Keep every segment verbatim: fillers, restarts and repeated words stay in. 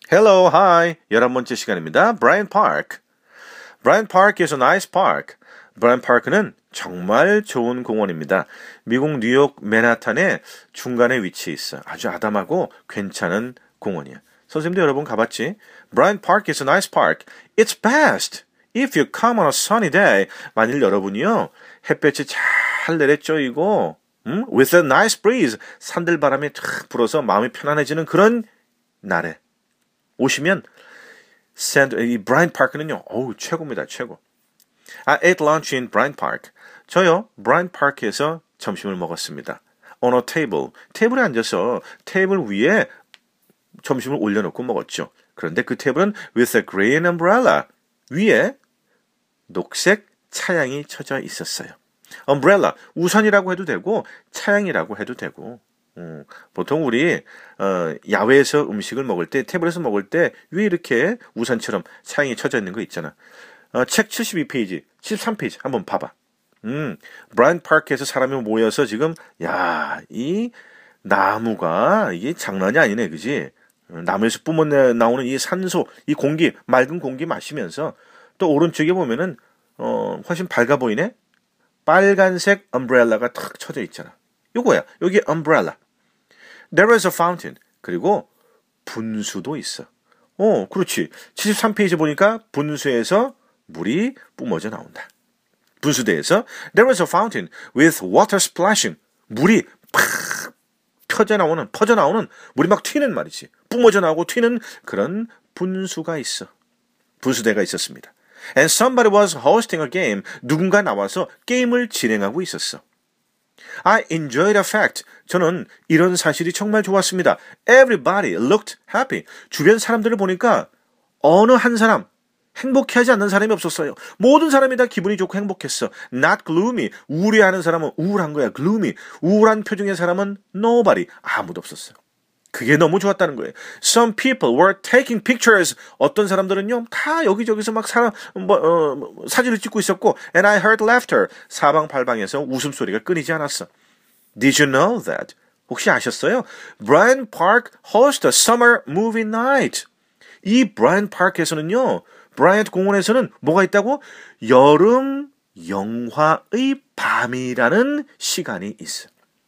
Hello, hi. 열한 번째 시간입니다. Bryant Park. Bryant Park is a nice park. Bryant Park는 정말 좋은 공원입니다. 미국 뉴욕 맨하탄의 중간에 위치해 있어. 아주 아담하고 괜찮은 공원이야. 선생님도 여러 번 가봤지? Bryant Park is a nice park. It's best if you come on a sunny day. 만일 여러분이요, 햇볕이 잘 내려쬐이고 음? with a nice breeze, 산들바람이 탁 불어서 마음이 편안해지는 그런 날에 오시면 샌드, 이 브라이언트 파크는요, 어우, 최고입니다, 최고. I ate lunch in Bryant Park. 저요, 브라이언트 파크에서 점심을 먹었습니다. On a table. 테이블에 앉아서 테이블 위에 점심을 올려놓고 먹었죠. 그런데 그 테이블은 with a green umbrella. 위에 녹색 차양이 쳐져 있었어요. umbrella, 우산이라고 해도 되고 차양이라고 해도 되고. 음, 보통 우리 어, 야외에서 음식을 먹을 때, 테이블에서 먹을 때 위에 이렇게 우산처럼 차양이 쳐져 있는 거 있잖아. 어, 책 칠십이 페이지, 칠십삼 페이지 한번 봐봐. 음, 브라이언트 파크에서 사람이 모여서 지금 야, 이 나무가 이게 장난이 아니네, 그지? 나무에서 뿜어 나오는 이 산소, 이 공기, 맑은 공기 마시면서 또 오른쪽에 보면은 어, 훨씬 밝아 보이네. 빨간색 umbrel라가 탁 쳐져 있잖아. 요거야. 여기 umbrella. There is a fountain. 그리고 분수도 있어. 어, 그렇지. 칠십삼 페이지 보니까 분수에서 물이 뿜어져 나온다. 분수대에서 There is a fountain with water splashing. 물이 팍 펴져 나오는, 퍼져 나오는, 물이 막 튀는 말이지. 뿜어져 나오고 튀는 그런 분수가 있어. 분수대가 있었습니다. And somebody was hosting a game. 누군가 나와서 게임을 진행하고 있었어. I enjoyed the fact. 저는 이런 사실이 정말 좋았습니다. Everybody looked happy. 주변 사람들을 보니까 어느 한 사람, 행복해하지 않는 사람이 없었어요. 모든 사람이 다 기분이 좋고 행복했어. Not gloomy. 우울해하는 사람은 우울한 거야. Gloomy. 우울한 표정의 사람은 nobody. 아무도 없었어요. 그게 너무 좋았다는 거예요. Some people were taking pictures. 어떤 사람들은요, 다 여기저기서 막 사람, 뭐, 어, 사진을 찍고 있었고, and I heard laughter. 사방팔방에서 웃음소리가 끊이지 않았어. Did you know that? 혹시 아셨어요? Bryant Park hosts a summer movie night. 이 Bryant Park에서는요, 브라이언트 공원에서는 뭐가 있다고? 여름 영화의 밤이라는 시간이 있어.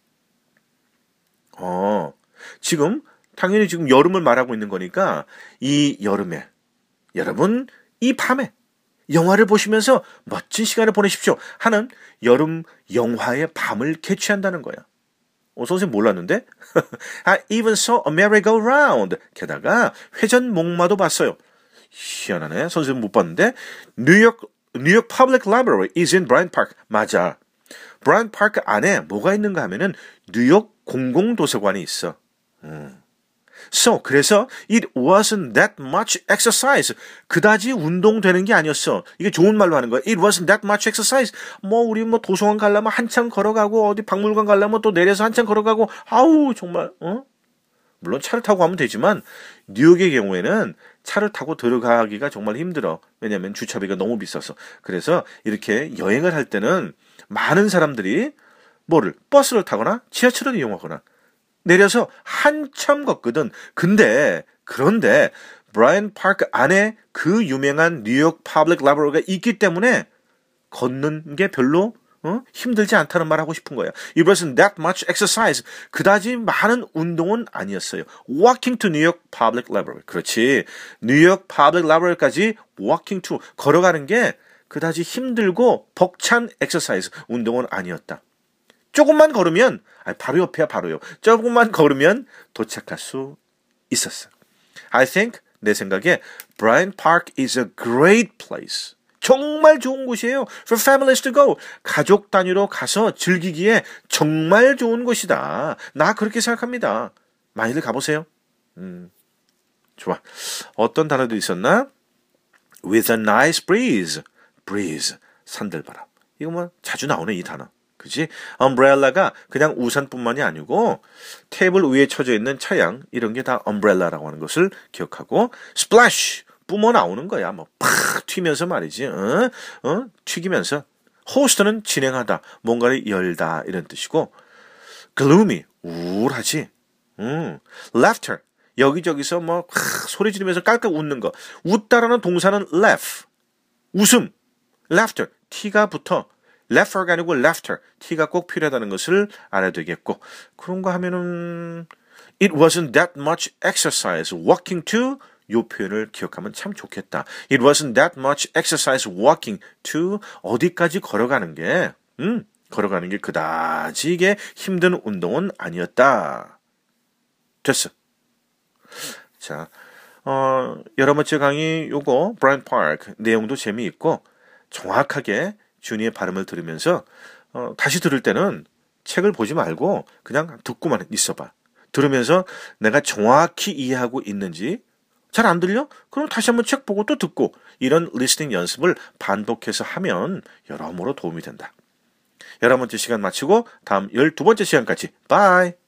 어. 지금 당연히 지금 여름을 말하고 있는 거니까 이 여름에 여러분 이 밤에 영화를 보시면서 멋진 시간을 보내십시오 하는 여름 영화의 밤을 개최한다는 거야. 어, 선생님 몰랐는데? I even saw a merry-go-round. 게다가 회전목마도 봤어요. 희한하네. 선생님 못 봤는데. 뉴욕 뉴욕 Public Library is in Bryant Park. 맞아. 브라이언트 파크 안에 뭐가 있는가 하면은 뉴욕 공공도서관이 있어. 음. So, 그래서 it wasn't that much exercise. 그다지 운동되는 게 아니었어. 이게 좋은 말로 하는 거야. It wasn't that much exercise. 뭐 우리 뭐 도서관 가려면 한참 걸어가고 어디 박물관 가려면 또 내려서 한참 걸어가고 아우 정말 어? 물론 차를 타고 가면 되지만 뉴욕의 경우에는 차를 타고 들어가기가 정말 힘들어. 왜냐하면 주차비가 너무 비싸서. 그래서 이렇게 여행을 할 때는 많은 사람들이 뭐를 버스를 타거나 지하철을 이용하거나 내려서 한참 걷거든. 근데 그런데 브라이언트 파크 안에 그 유명한 뉴욕 퍼블릭 라이브러리가 있기 때문에 걷는 게 별로 어? 힘들지 않다는 말 하고 싶은 거야. It wasn't that much exercise. 그다지 많은 운동은 아니었어요. Walking to New York Public Library. 그렇지. 뉴욕 퍼블릭 라이브러리까지 walking to 걸어가는 게 그다지 힘들고 벅찬 exercise 운동은 아니었다. 조금만 걸으면 아니, 바로 옆이야 바로요. 조금만 걸으면 도착할 수 있었어. I think 내 생각에 Bryant Park is a great place. 정말 좋은 곳이에요. For families to go. 가족 단위로 가서 즐기기에 정말 좋은 곳이다. 나 그렇게 생각합니다. 많이들 가보세요. 음, 좋아. 어떤 단어도 있었나? With a nice breeze. breeze. 산들바람. 이거 뭐 자주 나오네 이 단어. 그치? umbrel라가 그냥 우산뿐만이 아니고 테이블 위에 쳐져 있는 차양 이런 게 다 umbrel라라고 하는 것을 기억하고 splash 뿜어 나오는 거야. 뭐 팍 튀면서 말이지. 어? 어? 튀기면서 호스트는 진행하다. 뭔가를 열다 이런 뜻이고 gloomy 우울하지. 음. laughter 여기저기서 뭐 하, 소리 지르면서 깔깔 웃는 거. 웃다라는 동사는 laugh, 웃음, laughter, t가 붙어. laugher가 아니고 laughter, t가 꼭 필요하다는 것을 알아야 되겠고. 그런가 하면은 it wasn't that much exercise walking to 이 표현을 기억하면 참 좋겠다. It wasn't that much exercise walking to 어디까지 걸어가는 게 음, 걸어가는 게 그다지 이게 힘든 운동은 아니었다. 됐어. 자, 어, 여러 번째 강의 요거 브라이언 파크 내용도 재미있고 정확하게 준이의 발음을 들으면서 어, 다시 들을 때는 책을 보지 말고 그냥 듣고만 있어봐. 들으면서 내가 정확히 이해하고 있는지 잘 안 들려? 그럼 다시 한번 책 보고 또 듣고 이런 리스닝 연습을 반복해서 하면 여러모로 도움이 된다. 열한 번째 시간 마치고 다음 열두 번째 시간까지 바이.